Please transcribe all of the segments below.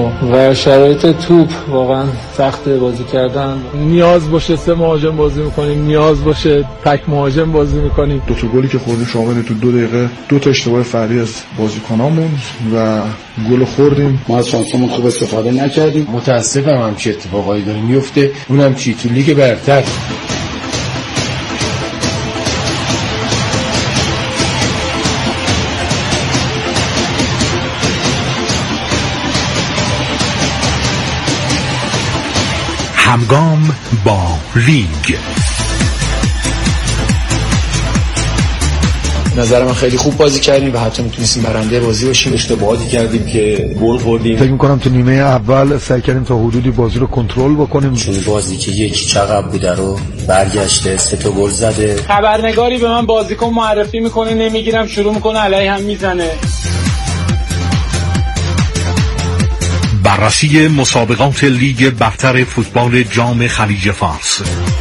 ما و شرایط توپ واقعا سخت بازی کردن. نیاز باشه 3 مهاجم بازی میکنیم، نیاز باشه تک مهاجم بازی میکنیم. 2 گلی که خوردیم شامل تو 2 دقیقه 2 اشتباه فردی از بازیکنامون و گل خوردیم. ما از شانسمون خوب استفاده نکردیم. متاسفم همچین اتفاقایی داره میفته، اونم چی تو لیگ برتر. همگام با لیگ. نظر من خیلی خوب بازی کردیم و حتی میتونستیم برنده بازی باشیم. اشتباهاتی کردیم که گل خوردیم. فکر می‌کنم تو نیمه اول سعی کردیم تا حدودی بازی رو کنترل بکنیم. چون بازی که 1 عقب بوده رو برگشته 3 تا گل زده. خبرنگاری به من بازیکن معرفی میکنه نمیگیرم، شروع میکنه علیه هم میزنه. بررسی مسابقات لیگ برتر فوتبال جام خلیج فارس.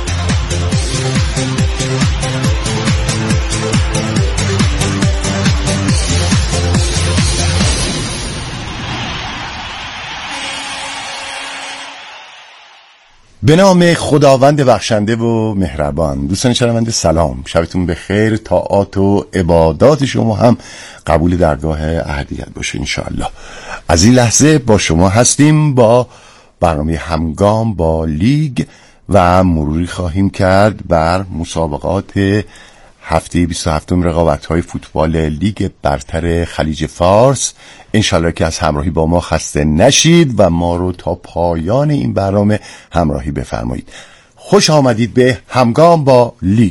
به نام خداوند بخشنده و مهربان. دوستان شنونده سلام، شبتون بخیر. طاعات و عبادات شما هم قبول درگاه احدیت باشه انشاءالله. از این لحظه با شما هستیم با برنامه همگام با لیگ و مروری خواهیم کرد بر مسابقات هفته 27 رقابت‌های فوتبال لیگ برتر خلیج فارس. انشالله که از همراهی با ما خسته نشید و ما رو تا پایان این برنامه همراهی بفرمایید. خوش آمدید به همگام با لیگ.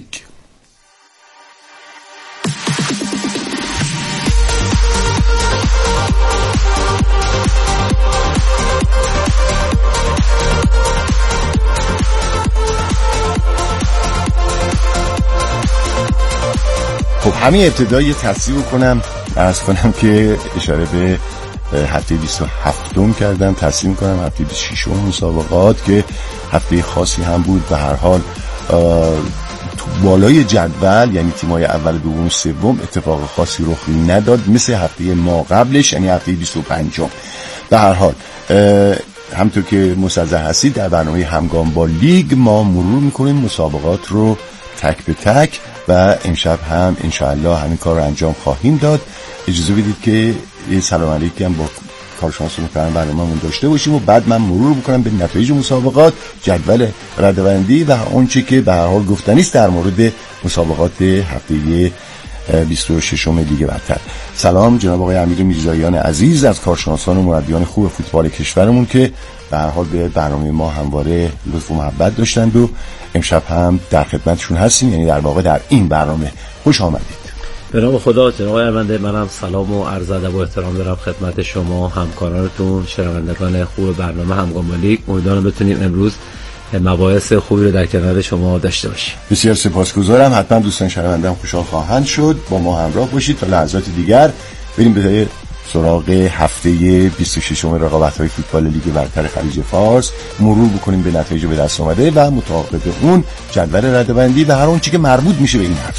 خب همین ابتدایی تصحیح کنم، عرض کنم که اشاره به هفته 27 کردم، تصحیح کنم هفته 26 مسابقات که هفته خاصی هم بود. به هر حال تو بالای جدول یعنی تیمای اول، دوم، سوم اتفاق خاصی رخ نداد مثل هفته ما قبلش یعنی هفته 25. به هر حال همونطور که مستحضر هستید در برنامه همگام با لیگ ما مرور میکنیم مسابقات رو تک به تک و امشب هم انشاءالله همین کار رو انجام خواهیم داد. اجازه بدید که یه سلام علیکی هم با کارشناس محترم برنامه‌مون داشته باشیم و بعد من مرور بکنم به نتایج مسابقات، جدول رده‌بندی و آنچه که به هر حال گفتنی است در مورد مسابقات هفته 26 لیگ برتر. سلام جناب آقای امیر میرزاییان عزیز از کارشناسان و مربیان خوب فوتبال کشورمون که به هر حال به برنامه ما همواره لطف و محبت داشتند و امشب هم در خدمتشون هستیم، یعنی در واقع در این برنامه. خوش آمدید. به نام خدا. جناب آقای ارمنده، منم سلام و عرض ادب و احترام دارم خدمت شما همکارانتون، شنوندگان خوب برنامه همگام با لیگ. امیدوارم بتونیم امروز مباحث خوبی رو در کنار شما داشته باشیم. بسیار سپاسگزارم. حتما دوستان شنونده‌ام خوشحال خواهند شد. با ما همراه باشید تا لحظات دیگر بریم به سراغ هفته 26 رقابت‌های فوتبال لیگ برتر خلیج فارس، مرور بکنیم به نتایج به دست آمده و مطابق اون جدول رده‌بندی و هر اون چیزی که مربوط میشه به این هفته.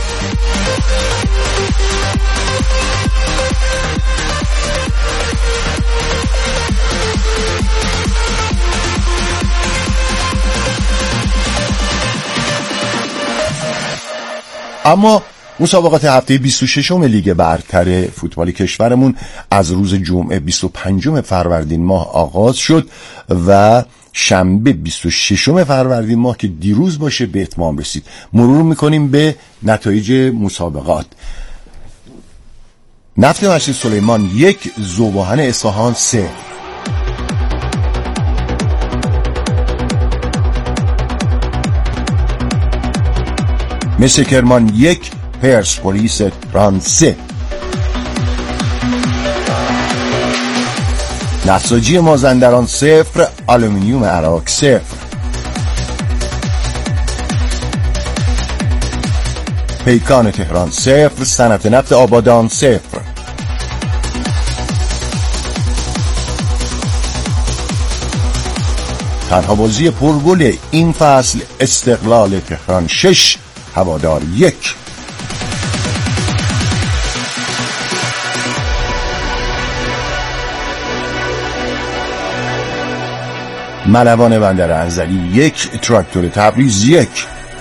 اما مسابقات هفته 26 لیگ برتر فوتبال کشورمون از روز جمعه 25 فروردین ماه آغاز شد و شنبه 26 فروردین ماه که دیروز باشه به اتمام رسید. مرور میکنیم به نتایج مسابقات. نفت مشتی سلیمان 1، ذوباهن اصفهان 0. مس کرمان 1، پرسپولیس تهران 3. نساجی مازندران 0، آلومینیوم عراق 0. پیکان تهران 0، صنعت نفت آبادان 0. تنها بازی پرگل این فصل استقلال تهران 6، هوادار 1. ملوان بندر انزلی 1، تراکتور تبریز 1.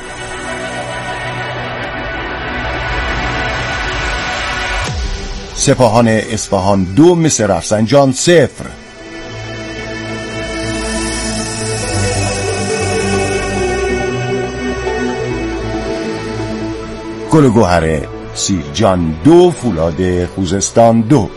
سپاهان اصفهان 2، مس رفسنجان 0. گل و گوهر سیرجان 2، فولاد خوزستان 2.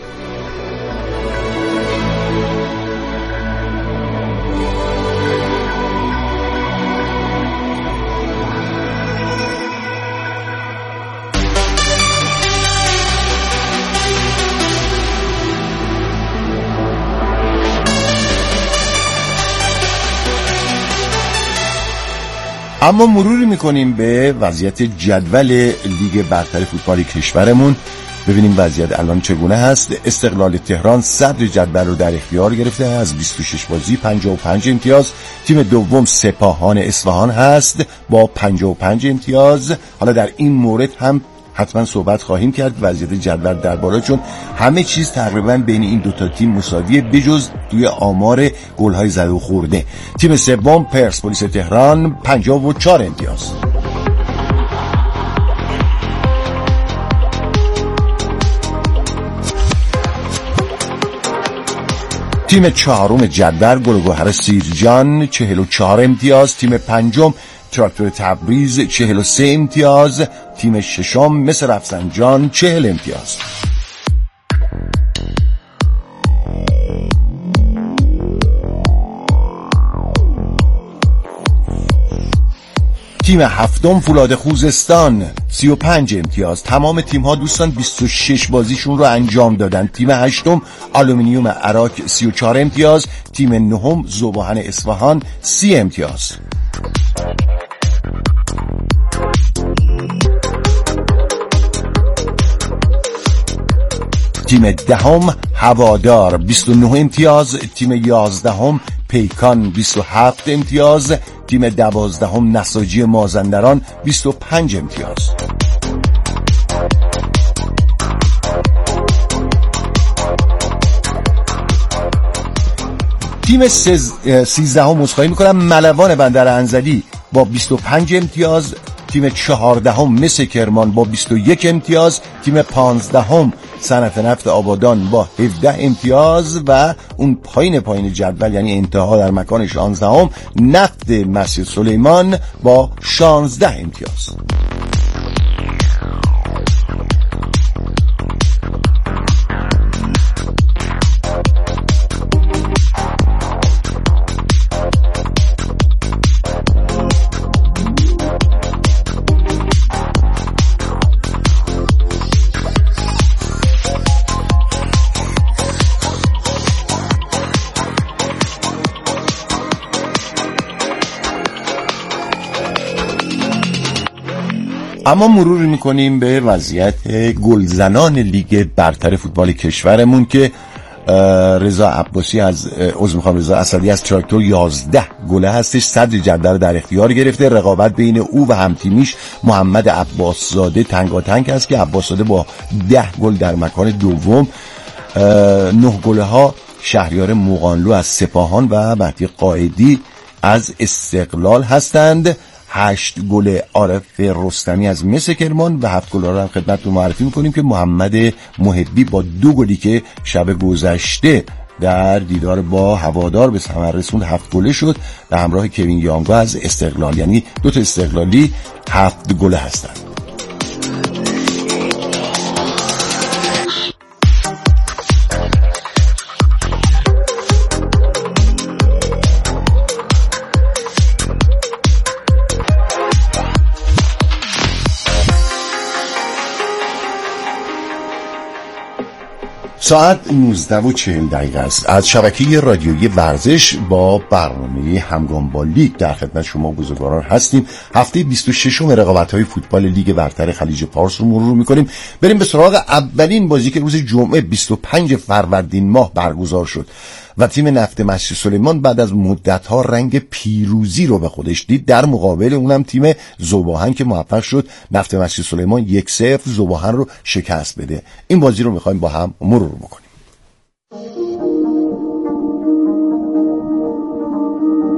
اما مروری میکنیم به وضعیت جدول لیگ برتر فوتبال کشورمون، ببینیم وضعیت الان چگونه هست. استقلال تهران صدر جدول رو در اختیار گرفته از 26 بازی 55 امتیاز. تیم دوم سپاهان اصفهان هست با 55 امتیاز. حالا در این مورد هم حتما صحبت خواهیم کرد وضعیت جدول درباره، چون همه چیز تقریبا بین این دوتا تیم مساویه بجز توی آمار گل‌های زده و خورده. تیم سوم پرسپولیس تهران 54 امتیاز. تیم چهارم جدول گل و گوهر سیرجان 44 امتیاز. تیم پنجم تراکتور تبریز 43 امتیاز. تیم ششم مس رفسنجان 40 امتیاز. تیم هفتم فولاد خوزستان 35 امتیاز. تمام تیم ها دوستان 26 بازیشون رو انجام دادن. تیم هشتم آلومینیوم عراق 34 امتیاز. تیم نهم ذوباهن اصفهان 30 امتیاز. تیم دهم هوادار 29 امتیاز. تیم 11 پیکان 27 امتیاز. تیم 12 نساجی مازندران 25 امتیاز. تیم 13 مصخایی میکنم ملوان بندر انزلی با 25 امتیاز. تیم 14 مس کرمان با 21 امتیاز. تیم 15 صنعت نفت آبادان با 17 امتیاز و اون پایین جدول یعنی انتها در مکان 16 نفت مسجد سلیمان با 16 امتیاز. اما مرور میکنیم به وضعیت گلزنان لیگ برتر فوتبال کشورمون که رضا عباسی رضا اسدی از تراکتور 11 گله هستش، صدر جدول در اختیار گرفته. رقابت بین او و همتیمیش محمد عباس زاده تنگاتنگ است که عباس زاده با 10 گل در مکان دوم. 9 گله ها شهریار مقانلو از سپاهان و مهدی قائدی از استقلال هستند. 8 گل عارف رستمی از مس کرمان و 7 گل رو هم خدمتتون معرفی میکنیم که محمد محبی با 2 گلی که شب گذشته در دیدار با هوادار به ثمر رسوند 7 گله شد به همراه کوین یانگو از استقلال، یعنی 2 تا استقلالی 7 گله هستند. ساعت 19:40 است. از شبکه رادیویی ورزش با برنامه همگام با لیگ در خدمت شما بزرگواران هستیم. هفته 26 رقابت‌های فوتبال لیگ برتر خلیج فارس رو مرور می‌کنیم. بریم به سراغ اولین بازی که روز جمعه 25 فروردین ماه برگزار شد و تیم نفت مسجد سلیمان بعد از مدت‌ها رنگ پیروزی رو به خودش دید. در مقابل اونم تیم ذوباهن که موفق شد نفت مسجد سلیمان 1-0 ذوباهن رو شکست بده. این بازی رو می‌خوایم با هم مرور بکنیم.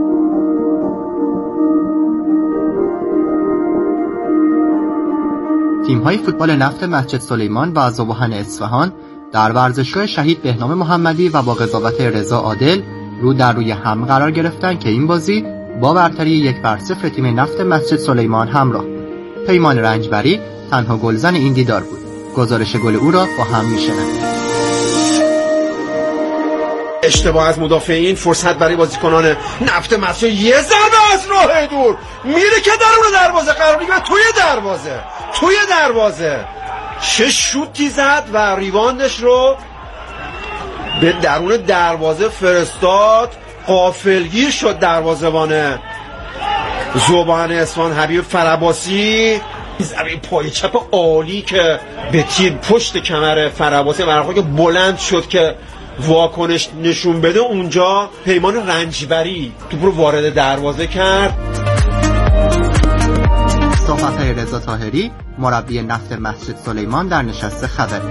تیم‌های فوتبال نفت مسجد سلیمان و ذوباهن اصفهان در ورزشگاه شهید بهنام محمدی و با قضاوت رضا عادل رو در روی هم قرار گرفتند که این بازی با برتری 1-0 تیم نفت مسجد سلیمان همراه. پیمان رنجبری تنها گلزن این دیدار بود. گزارش گل او را با هم میشنویم. اشتباه از مدافعین، فرصت برای بازیکنان نفت مسجد، یه ضربه از راه دور میره که درون دروازه قرار میگیره، توی دروازه چه شوتی زد و ریواندش رو به درون دروازه فرستاد. غافلگیر شد دروازه‌بان ذوباهن اصفهان حبیب فرباسی. ضربه پای چپ عالی که به تیر پشت کمر فرباسی برخورد که بلند شد که واکنش نشون بده. اونجا پیمان رنجبری توپ رو وارد دروازه کرد. صحبت‌های رضا طاهری مربی نفت مسجد سلیمان در نشست خبری.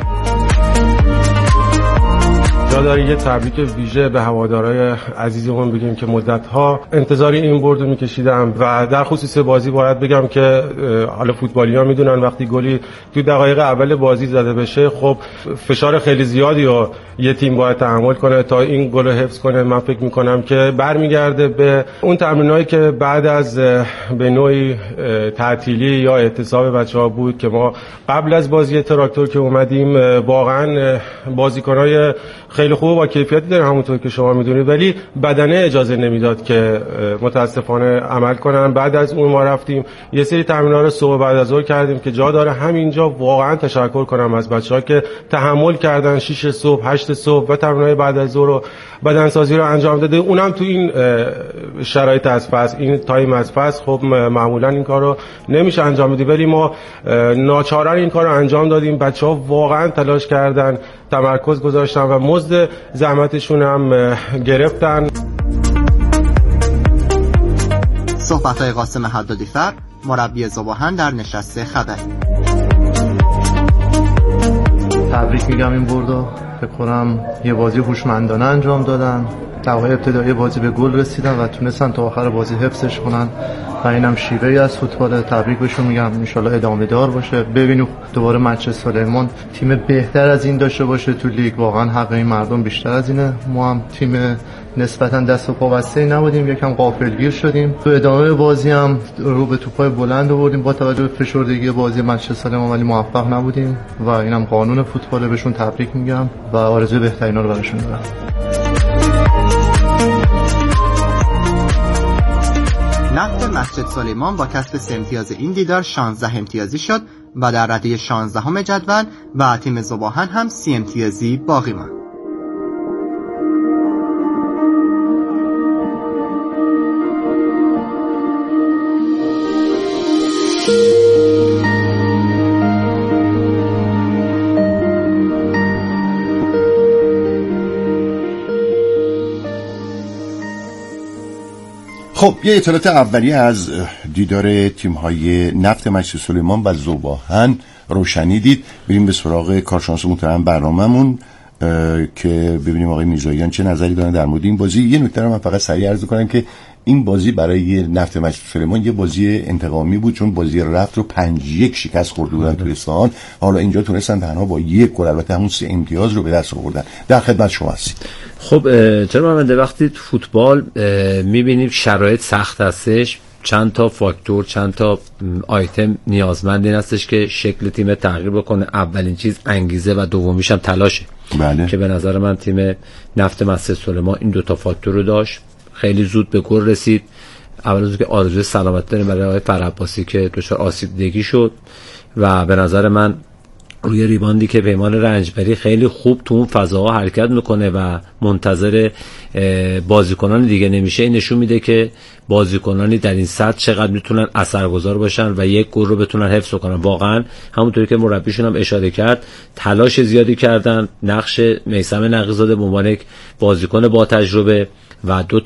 جا داره یه تبریک ویژه به هوادارهای عزیزمون بگیم که مدت‌ها انتظار این برد رو می‌کشیدم و در خصوص بازی باید بگم که حالا فوتبالی‌ها میدونن وقتی گلی تو دقایق اول بازی زده بشه خب فشار خیلی زیادی رو یه تیم باید تحمل کنه تا این گل رو حفظ کنه. من فکر می‌کنم که برمیگرده به اون تمرینایی که بعد از به نوعی تعطیلی یا اعتصاب بچه‌ها بود که ما قبل از بازی تراکتور که اومدیم واقعاً بازیکن‌های خیلی خوب با کیفیتی داره همونطور که شما میدونید، ولی بدنه اجازه نمیداد که متاسفانه عمل کنن. بعد از اون ما رفتیم یه سری تمرین‌ها رو صبح بعد از ظهر کردیم که جا داره همینجا واقعا تشکر کنم از بچه‌ها که تحمل کردن 6 صبح 8 صبح و تمرین‌های بعد از ظهر رو بدنسازی رو انجام داده، اونم تو این شرایط از فصل، این تایم از فصل. خب معمولا این کارو نمیشه انجام بدی، ولی ما ناچارن این کارو انجام دادیم. بچه‌ها واقعا تلاش کردن، تمرکز گذاشتن و مزد زحمتشون هم گرفتن. صحبت‌های قاسم حدادی‌فر مربی ذوباهن در نشست خبری. تبریک میگم این بردو، فکر کنم یه بازی هوشمندانه انجام دادن. دقایق ابتدایی بازی به گل رسیدن و تونستن تا آخر بازی حفظش کنن و اینم شیوه‌ای از فوتبال. تبریک بهشون میگم، ان شاءالله ادامه دار باشه. ببینیم دوباره مسجد سلیمان تیم بهتر از این داشته باشه تو لیگ. واقعا حق این مردم بیشتر از اینه. ما هم تیم نسبتا دست و پا بسته نبودیم، یکم غافلگیر شدیم. تو ادامه بازی هم رو به توپای بلند آوردیم با توجه به فشردگی بازی مسجد سلیمان، ولی موفق نبودیم و اینم قانون فوتبال. بهشون تبریک میگم و آرزوی بهترینا رو براشون دارم. نفت مسجد سلیمان با کسب 3 امتیاز این دیدار 16 امتیازی شد و در رده 16ام جدول و تیم ذوباهن هم 30 امتیازی باقی ماند. خب یه اطلاعات اولیه از دیدار تیم‌های نفت مسجد سلیمان و ذوباهن روشنی دید. بریم به سراغ کارشناس محترم برنامه‌مون که ببینیم آقای میرزاییان چه نظری دارن در مورد این بازی. یه نکته رو من فقط سریع عرض کنم که این بازی برای نفت مسجد سلیمان یه بازی انتقامی بود، چون بازی رفت رو 5-1 شکست خورده بودن توی اصفهان. حالا اینجا تونستن تنها با 1 گل، البته همون 3 امتیاز رو به دست آوردن. در خدمت شما هستید. خب چرا من وقتی فوتبال میبینیم شرایط سخت هستش، چند تا فاکتور، چند تا آیتم نیازمند این هستش که شکل تیم تغییر بکنه. اولین چیز انگیزه و دومیش هم تلاشه. بله. که به نظر من تیم نفت مسجد سلیمان این 2 تا فاکتور رو داشت. خیلی زود به گل رسید. اول از که آرزوی سلامت داریم برای آقای فرعباسی که دچار آسیب دیدگی شد و به نظر من روی ریباندی که پیمان رنجبری خیلی خوب تو اون فضاها حرکت میکنه و منتظر بازیکنان دیگه نمیشه، این نشون میده که بازیکنانی در این سطح چقدر میتونن اثرگذار باشن و 1 گل رو بتونن حفظ کنن. واقعا همونطوری که مربیشون هم اشاره کرد تلاش زیادی کردن. نقش میثم نقی‌زاده به عنوان یک بازیکن با تجربه و 2 تا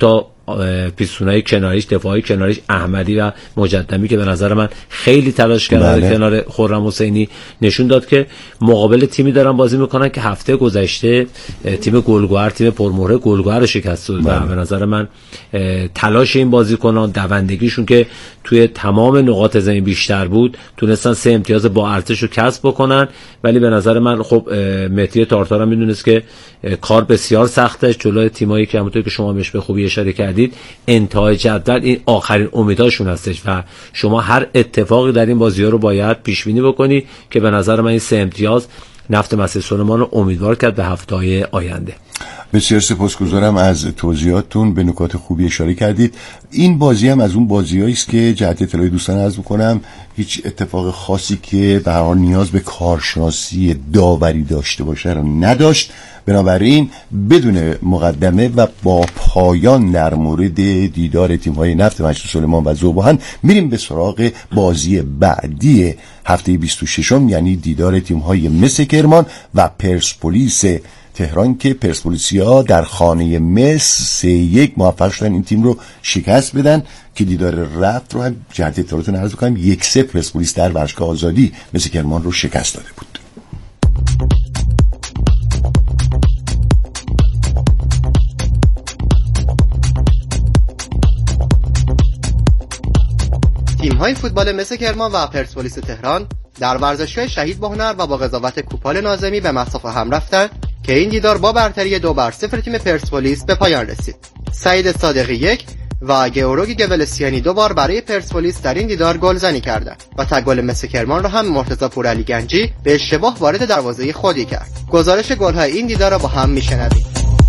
پیستونای کناریش، دفاعی کناریش احمدی و مجدمی که به نظر من خیلی تلاش کردن کنار خرم حسینی، نشون داد که مقابل تیمی دارن بازی میکنن که هفته گذشته تیم گلگهر، تیم پرمهره گلگهر رو شکست داد و به نظر من تلاش این بازیکنان، دوندگیشون که توی تمام نقاط زمین بیشتر بود، تونستن 3 امتیاز با ارتش رو کسب بکنن. ولی به نظر من خب مهدی تارتار هم میدونست که کار بسیار سخته جلوی تیمایی که همونطور که شما بهش به خوبی اشاره کردید انتهای جدول این آخرین امیداشون هستش و شما هر اتفاقی در این بازی‌ها رو باید پیش بینی بکنی که به نظر من این 3 امتیاز نفت مسجد سلیمان رو امیدوار کرد به هفته‌های آینده. بسیار سپاسگزارم از توضیحاتتون، به نکات خوبی اشاره کردید. این بازی هم از اون بازیایی است که جهت اطلاع دوستان عرض می‌کنم هیچ اتفاق خاصی که به هر حال نیاز به کارشناسی داوری داشته باشه رو نداشت. بنابراین بدون مقدمه و با پایان در مورد دیدار تیم‌های نفت مسجد سلیمان و ذوب‌آهن میریم به سراغ بازی بعدی هفته 26م، یعنی دیدار تیم‌های مس کرمان و پرسپولیس تهران که پرسپولیسیا در خانه مس 3-1 موفق شدن این تیم رو شکست بدن که دیدار رفت رو هم جهت اطلاعاتون عرض کنم 1-0 پرسپولیس در ورزشگاه آزادی مس کرمان رو شکست داده بود. تیم‌های فوتبال مس کرمان و پرسپولیس تهران در ورزشگاه شهید بهنر و با قضاوت کوپال ناظمی به مصاف هم رفتند که این دیدار با برتری 2-0 تیم پرسپولیس به پایان رسید. سعید صادقی 1 و گئورگ گولسیانی 2 بار برای پرسپولیس در این دیدار گلزنی کردند و تک گل مس کرمان را هم مرتضی پورعلی گنجی به اشتباه وارد دروازه خودی کرد. گزارش گل‌های این دیدار را با هم میشنویم.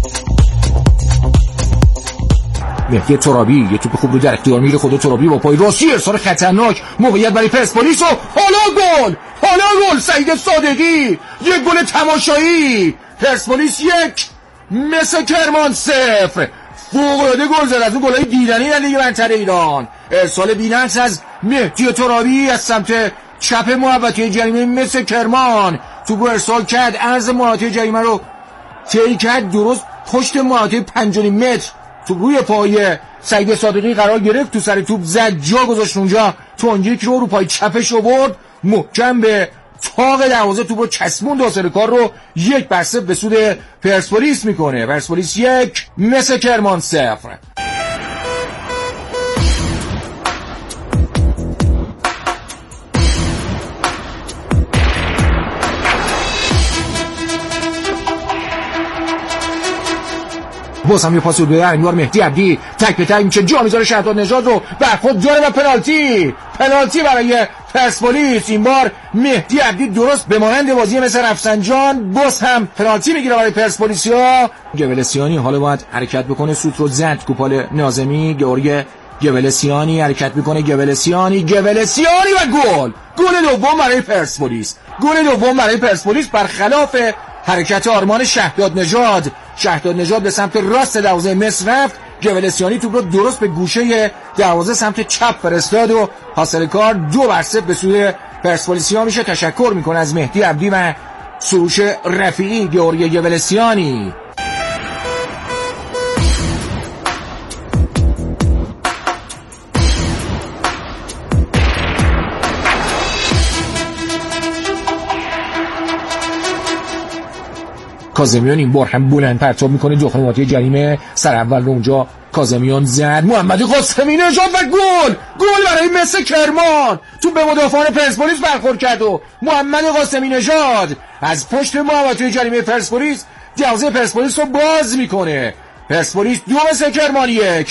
مهدی ترابی یه توپ خوب رو در اختیار میگیره، خود ترابی با پای راستی ارسال خطرناک، موقعیت برای پرسپولیس و حالا گل سعید صادقی، یک گل تماشایی. پرسپولیس 1 مس کرمان 0. فوق‌العاده گل زد، از اون گل‌های دیدنی در لیگ برتر ایران. ارسال بی‌نقص از مهدی ترابی از سمت چپ محوطه جریمه مس کرمان، توپ رو ارسال کرد، عرض محوطه جریمه رو طی کرد، درست پشت محوطه 5.5 متر توپ روی پای سعید صادقی قرار گرفت، تو سر توپ زد، جا گذاشت اونجا، تونجیک رو پای چپش آورد، محکم به تاق دروازه توپ رو چسبوند، حاصل کار رو 1-0 به سود پرسپولیس میکنه. پرسپولیس 1 مس کرمان 0. باز هم یه پاس به انوار مهدی عبدی، تک به تک میشه، جا میذاره شهداد نژاد رو برخورد داره و پنالتی برای پرسپولیس. این بار مهدی عبدی درست به مانند بازی مثل رفسنجان باز هم پنالتی میگیره برای پرسپولیسیا. گولسیانی حالا باید حرکت بکنه، سوت رو زد کوپال ناظمی، گئورگ گولسیانی حرکت میکنه، گولسیانی و گل دوم برای پرسپولیس برخلاف حرکت آرمان شهداد نژاد به سمت راست دروازه مصر رفت، گولسیانی توپ رو درست به گوشه دروازه سمت چپ فرستاد و حاصل کار 2-0 به سوی پرسپولیسیا میشه. تشکر میکنه از مهدی عبدی و سروش رفیعی گئورگ گولسیانی. کاظمیان این بار هم بلند پرتاب میکنه داخل محوطه جریمه، سر اول رو اونجا کاظمیان زد، محمد قاسمی نژاد و گل برای مس کرمان. تو به مدافعان پرسپولیس برخورد کرد و محمد قاسمی نژاد از پشت محوطه جریمه پرسپولیس دروازه پرسپولیس رو باز میکنه. پرسپولیس 2 مس کرمان 1.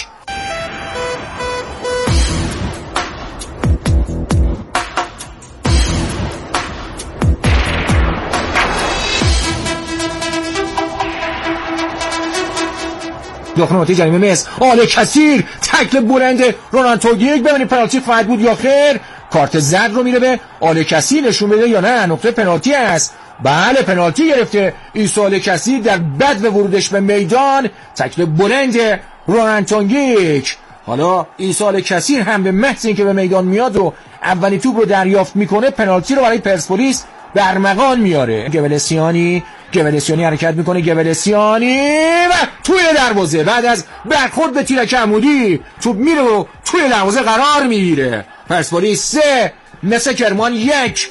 داخل محوطه جریمه مس آل کثیر، تکل بلند رونالدو، ببینید پنالتی خواهد بود یا خیر. کارت زرد رو میره به آل کثیر نشون بده یا نه نقطه پنالتی است. بله پنالتی گرفته عیسی آل کثیر در بدو ورودش به میدان، تکل بلند رونالدو. حالا عیسی آل کثیر هم به محض اینکه به میدان میاد و اولی توپ رو دریافت میکنه، پنالتی رو برای پرسپولیس برمغان میاره. گوالسیانی حرکت میکنه، گوالسیانی و توی دروازه بعد از برخورد به تیرک عمودی توپ میره و توی دروازه قرار میگیره. پرسپولیس 3 مس کرمان 1.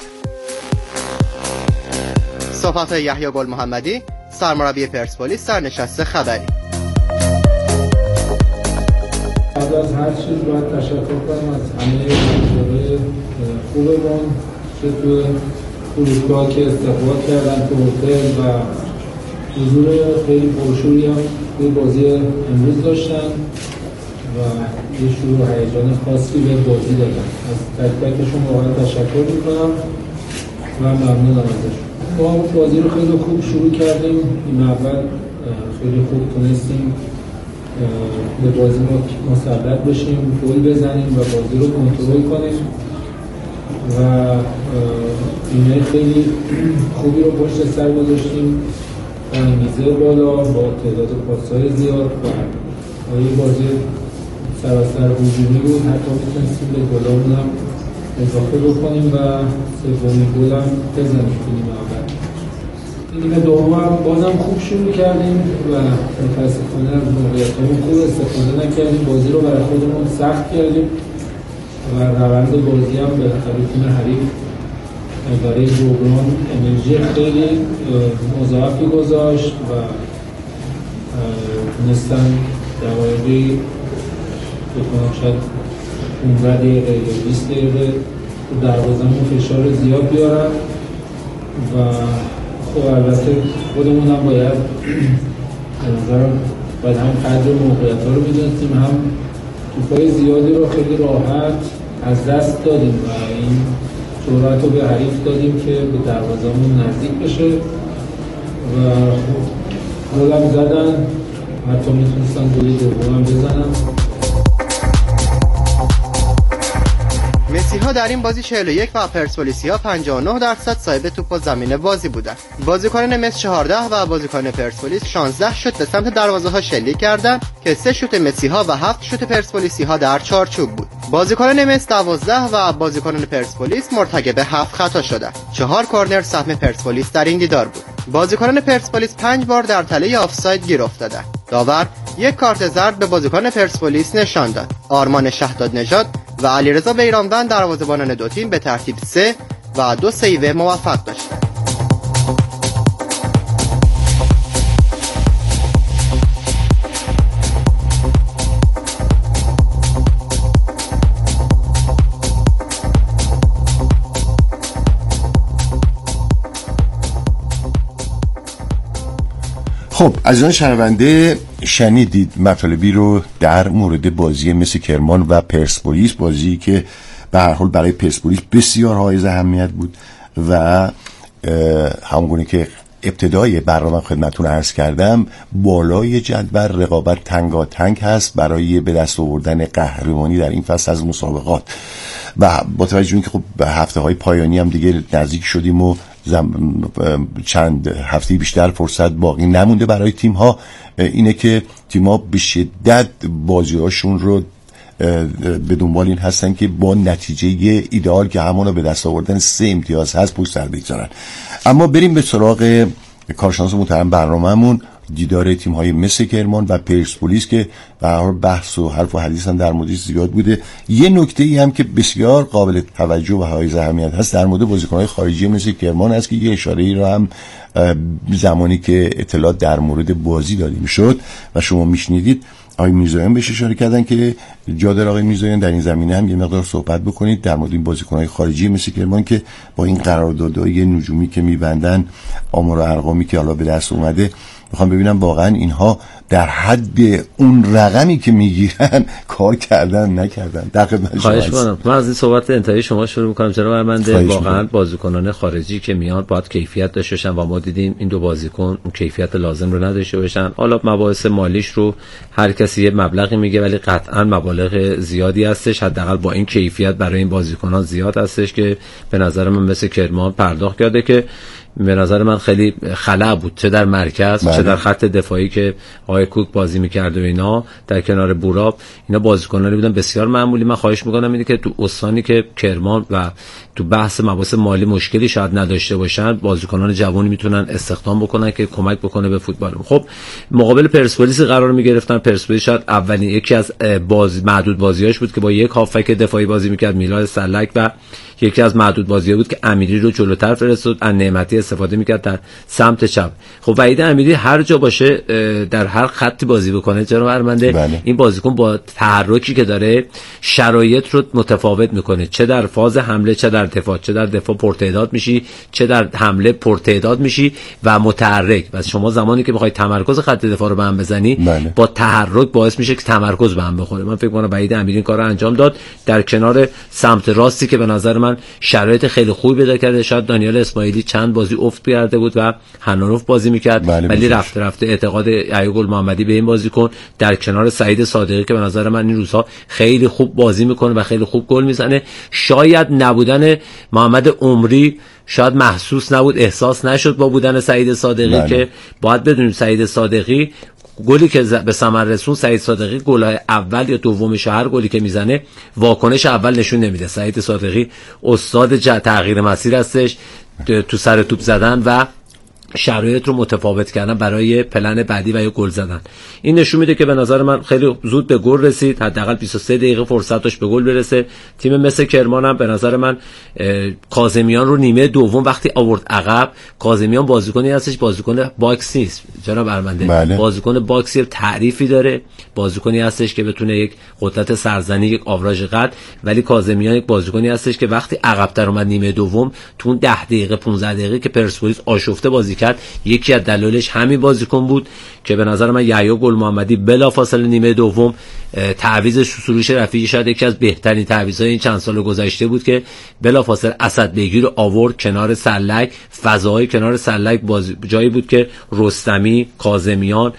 صحبت یحیی گل محمدی، سرمربی پرسپولیس، سرنشست خبری. بعد از هر چیز باید تشکر کنم از همه حضورهای خوبمون که تو فرودگاه که استقبال کردن، تو هتل و حضور خیلی پرشوری هم توی بازی امروز داشتن و یه شروع هیجان خاصی به بازی دادن. از تک تکشون واقعا تشکر میکنم و ممنونم ازشون. ما بازی رو خیلی خوب شروع کردیم، این اول خیلی خوب تونستیم به بازی مسلط بشیم، گل بزنیم و بازی رو کنترل کنیم و اینا خیلی خوبی رو پشت سر گذاشتیم و انگیزه بالا با تعداد پاس‌های زیاد و یه بازی سراسر هجومی بود. حتی میتونستیم به گلامون هم اضافه بکنیم و سومین گل هم بزنیم تو نیمه اول. نیمه دوم هم بازم خوب شروع کردیم و متاسفانه از موقعیت‌هامون خوب استفاده نکردیم، بازی رو برای خودمون سخت کردیم و روند بازی هم به تیم حریف برای جبران انرژی خیلی مضاعفی گذاشت و تونستن دقایقی بکنم شاید 15 دقیقه یا 20 دقیقه دروازه‌مون فشار زیاد بیارن و خب البته خودمون هم باید هم قدر موقعیت‌ها رو می‌دونستیم، هم توپای زیادی رو خیلی راحت از دست دادیم و این جرأت رو به حریف دادیم که به دروازه‌مون نزدیک بشه و گل هم زدن، حتی میتونستن گل دوم هم بزنن. مسی‌ها در این بازی 41 و پرسپولیسیا 59% صاحب توپ و زمین بازی بودند. بازیکنان مس 14 و بازیکنان پرسپولیس 16 شوت به سمت دروازه‌ها شلیک کردند که 3 شوت مسی‌ها و 7 شوت پرسپولیسی‌ها در چارچوب بود. بازیکنان مس 12 و بازیکنان پرسپولیس مرتکب 7 خطا شدند. 4 کورنر سهم پرسپولیس در این دیدار بود. بازیکنان پرسپولیس 5 بار در تله آفساید گیر افتادند. داور یک کارت زرد به بازیکن پرسپولیس نشان داد. آرمان شهداد نژاد و علیرضا بیرانوند دروازه‌بانان دو تیم به ترتیب 3 و 2 سیو موفق داشتند. خب عزیزان شنونده، شنیدید مطالبی رو در مورد بازی مس کرمان و پرسپولیس، بازی که به هر حال برای پرسپولیس بسیار حائز اهمیت بود و همونگونه که ابتدای برنامه خدمتتون عرض کردم، بالای جدول رقابت تنگاتنگ هست برای به دست آوردن قهرمانی در این فصل از مسابقات و با توجه اینکه خب به هفته‌های پایانی هم دیگه نزدیک شدیم و چند هفته بیشتر فرصت باقی نمونده برای تیم ها، اینه که تیم ها به شدت بازی هاشون رو به دنبال این هستن که با نتیجه ایدئال که همون رو به دست آوردن 3 امتیاز هست پشت سر بگذارن. اما بریم به سراغ کارشناس محترم برنامه‌مون، دیدار تیم های مس کرمان و پرسپولیس که به هر حال بحث و حرف و حدیث هم در موردش زیاد بوده. یه نکته ای هم که بسیار قابل توجه و حائز اهمیت هست در مورد بازیکن‌های خارجی مس کرمان است که یه اشاره‌ای رو هم زمانی که اطلاعات در مورد بازی داده میشد و شما میشنیدید آقای میرزایان بهش اشاره کردن که جا داره آقای میرزایان در این زمینه هم یه مقدار صحبت بکنید در مورد این بازیکن‌های خارجی مس کرمان که با این قراردادهای نجومی که میبندن، آمار و ارقامی که حالا به دست اومده، میخوام ببینم واقعا اینها در حد اون رقمی که میگیرن کار کردن نکردن. در خدمت شما هستم. من از این صحبت انتهایی شما شروع میکنم جناب ارمنده. واقعا بازیکنان خارجی که میاد باید کیفیت داشته باشن و ما دیدیم این دو بازیکن اون کیفیت لازم رو نداشته باشن. حالا مباحث مالیش رو هر کسی یه مبلغی میگه ولی قطعا مبالغ زیادی هستش، حداقل با این کیفیت برای این بازیکنان زیاد هستش که به نظر من مثل کرمان پرداخت کرده که به نظر من خیلی خلأ بود، چه در مرکز چه در خط دفاعی که آقای کوک بازی می‌کرد و اینا در کنار بوراب. اینا بازیکنانی بودن بسیار معمولی. من خواهش می‌کنم اینه که تو استانی که کرمان و تو بحث مباحث مالی مشکلی شاید نداشته باشن، بازیکنان جوانی میتونن استخدام بکنن که کمک بکنه به فوتبال. خب مقابل پرسپولیس قرار می‌گرفتن. پرسپولیس شاید اولین یکی از معدود بازیاش بود که با یک هافک دفاعی بازی می‌کرد، میلاد سلک، و یکی از معدود بازی‌ها بود که امیری رو جلوتر فرستاد، از نعمتی استفاده می‌کرد در سمت چپ. خب وحید امیری هر جا باشه، در هر خطی بازی بکنه جناب ارمنده، این بازیکن با تحرکی که داره شرایط رو متفاوت میکنه، چه در فاز حمله چه در دفاع. چه در دفاع پرتعداد میشی، چه در حمله پرتعداد میشی و متحرک. و شما زمانی که بخوای تمرکز خط دفاع رو به هم بزنی، با تحرک باعث میشه که تمرکز به هم بخوره. من فکر می‌کنم وحید امیری این کارو انجام داد در کنار سمت راستی که به نظر من شرایط خیلی خوبی پیدا کرده. شاید دانیال اسماعیلی چند بازی افت کرده بود و هنانوف بازی میکرد، ولی رفته اعتقاد ایوب محمدی به این بازیکن در کنار سعید صادقی که به نظر من این روزها خیلی خوب بازی میکنه و خیلی خوب گل میزنه. شاید نبودن محمد عمری شاید محسوس نبود، احساس نشد با بودن سعید صادقی که باید بدونیم سعید صادقی گلی که به ثمر رسون، سعید صادقی گل‌های اول یا دومش هر گلی که میزنه واکنش اول نشون نمیده. سعید صادقی استاد تغییر مسیر هستش، تو سر توپ زدن و شرایط رو متفاوت کردن برای پلن بعدی و یا گل زدن. این نشون میده که به نظر من خیلی زود به گل رسید، حداقل 23 دقیقه فرصت داشت به گل برسه. تیم مثل کرمان هم به نظر من کاظمیان رو نیمه دوم وقتی آورد عقب، کاظمیان بازیکنی هستش، بازیکن باکس نیست جناب ارمنده، بازیکن باکسی تعریفی داره، بازیکنی هستش که بتونه یک قدرت سرزنی، یک آوراژ قد، ولی کاظمیان یک بازیکنی هستش که وقتی عقب‌تر اومد نیمه دوم، تو اون 10 دقیقه 15 دقیقه که پرسپولیس آشفته بازی کرد، یکی از دلایلش همین بازیکن بود که به نظر من یحیی گل محمدی بلافاصله نیمه دوم تعویض سروش رفیعی شاید یکی از بهترین تعویض‌های این چند سال گذشته بود که بلافاصله اسدبیگی رو آورد کنار سلک. فضاهای کنار سلک جایی بود که رستمی، کاظمیان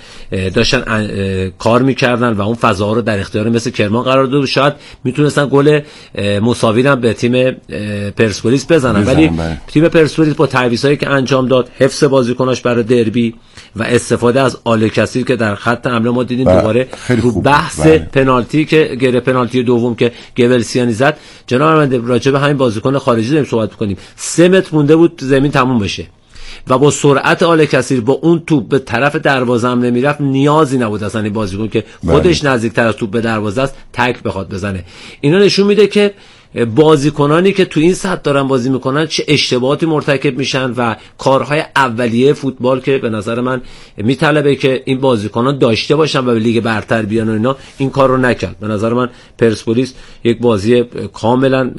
داشتن کار میکردن و اون فضاها رو در اختیار مثل کرمان قرار داد. شاید میتونستن گل مساوی هم به تیم پرسپولیس بزنن، ولی تیم پرسپولیس با تعویضایی که انجام داد، حفظ بازیکناش برای دربی و استفاده از آل کثیر که در خط حمله ما دیدیم دوباره رو بحث پنالتی که گره پنالتی دوم که گبلسیانی زد. جناب راجع به همین بازیکن خارجی داریم صحبت می‌کنیم. 3 متر مونده بود زمین تموم بشه و با سرعت آل کثیر با اون توپ به طرف دروازه هم نمیرفت. نیازی نبود اصلا این بازیکن که خودش نزدیکتر از توپ به دروازه است تک بخواد بزنه. اینا نشون میده که بازیکنانی که تو این سطح دارن بازی میکنن چه اشتباهاتی مرتکب میشن و کارهای اولیه فوتبال که به نظر من میطلبه که این بازیکنان داشته باشن و به لیگ برتر بیان و اینا، این کار رو نکرد. به نظر من پرسپولیس یک بازی کاملا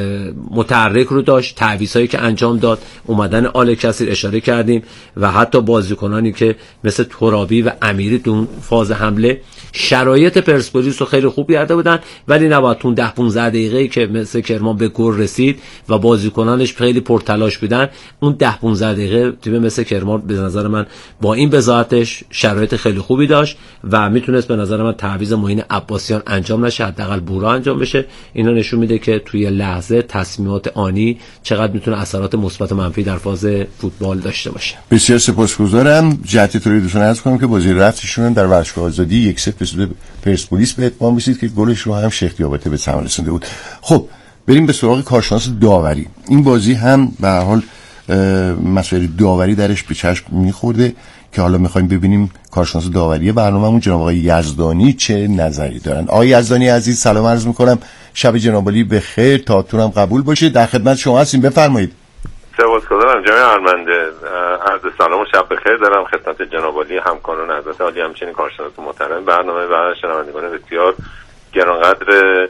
متحرک رو داشت. تعویضایی که انجام داد، اومدن آل کثیر اشاره کردیم و حتی بازیکنانی که مثل ترابی و امیری تو فاز حمله شرایط پرسپولیس رو خیلی خوب کرده بودن، ولی نباید تو 10 15 دقیقه‌ای که مثل کرمان به گل رسید و بازیکنانش خیلی پرتلاش بودن، اون 10 15 دقیقه تیم مثل کرمان به نظر من با این بضاعتش شرایط خیلی خوبی داشت و میتونست به نظر من تعویض معین عباسیان انجام نشه، حداقل بورا انجام بشه. اینا نشون میده که توی لحظه تصمیمات آنی چقدر میتونه اثرات مثبت و منفی در فاز فوتبال داشته باشه. بسیار سپاسگزارم. جهت طوری دوستان عرض کنم که بازی رفتشون در ورزشگاه آزادی 1-0 به پرسپولیس به اتمام رسید که گلش رو هم شیخ دیاباته به ثمر رسونده بود. خب بریم به سراغ کارشناس داوری. این بازی هم به هر حال مسائل داوری درش به چشم میخورده که حالا میخوایم ببینیم کارشناس داوری برنامه‌مون جناب آقای یزدانی چه نظری دارن. آقای یزدانی عزیز سلام عرض میکنم، شب جناب عالی بخیر، تاتونم قبول باشه. در خدمت شما هستیم، بفرمایید. سپاسگزارم جناب ارمنده، عرض سلام و شب بخیر دارم خدمت جناب عالی، همکاران حضرت عالی، همچنین کارشناس محترم برنامه و شنوندگان بسیار گرانقدر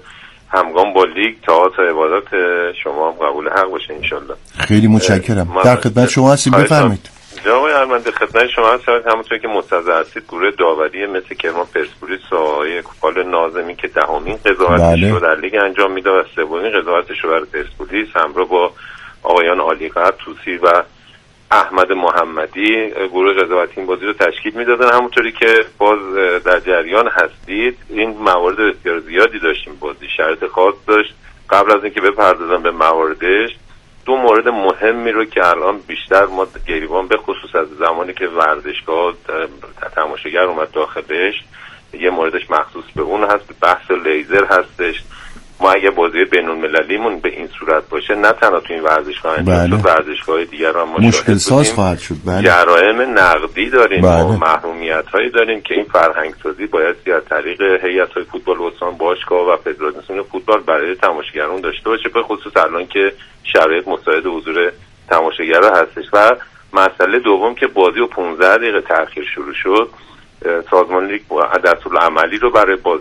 همگام با لیگ. طاعات و عبادات شما هم قبول حق باشه انشالله. خیلی متشکرم. در خدمت شما هستیم، بفرمایید. جناب ارمنده خدمت شما هستم. همونطور که مستضع هستید گروه داوری مثل کرمان، پرسپولیس و آقای کوپال ناظمی که 10مین قضاوتش رو در لیگ انجام میده و 3مین قضاوتش رو برای پرسپولیس همراه با آقایان عالیقدر توسی و احمد محمدی گروه قضاوتی این بازی رو تشکیل میدادن. همونطوری که باز در جریان هستید این موارد بسیار زیادی داشتیم، بازی شرط خاص داشت. قبل از اینکه بپردازم به مواردش دو مورد مهمی رو که الان بیشتر ما گریبان به خصوص از زمانی که ورزشگاه تماشاگر اومد داخلش، یه موردش مخصوص به اون هست، بحث لیزر هستش. ما اگه بازی بین‌المللیمون به این صورت باشه، نه تنها تو این ورزشگاه، بله. ورزشگاه دیگر هم مشکل ساز خواهد شد. بله. جرائم نقدی داریم، بله. و محرومیت‌هایی داریم که این فرهنگ سازی باید از طریق هیئت‌های فوتبال استان، باشگاه و فدراسیون فوتبال برای تماشاگران داشته باشه، به خصوص الان که شرایط مساعد حضور تماشاگرها هستش. و مسئله دوم که بازی و 15 دقیقه تأخیر شروع شد، سازمان لیگ دستورالعملی رو برای